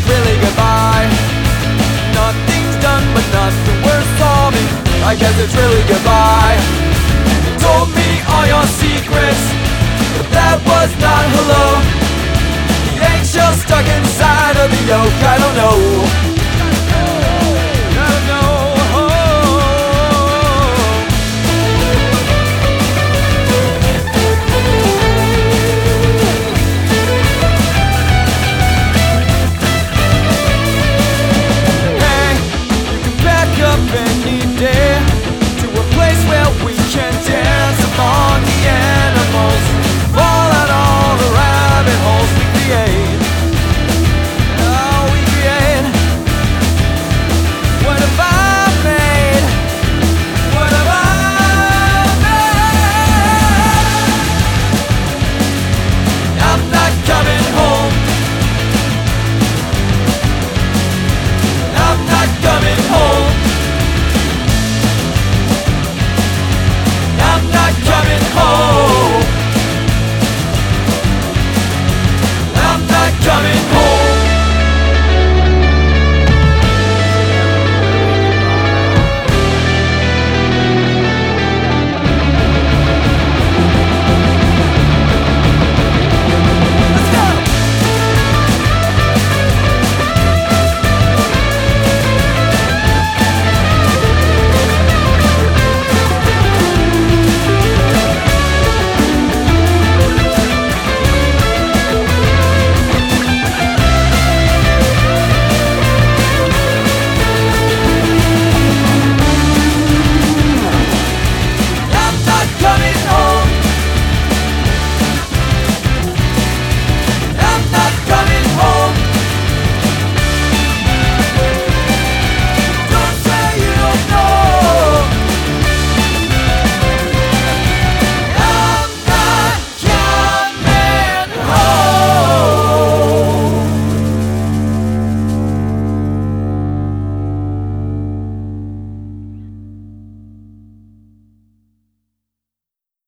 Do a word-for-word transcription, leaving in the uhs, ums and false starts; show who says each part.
Speaker 1: really goodbye. Nothing's done but nothing worth solving. I guess it's really goodbye. You told me all your secrets, but that was not hello. The eggshell stuck inside of the yolk, I don't know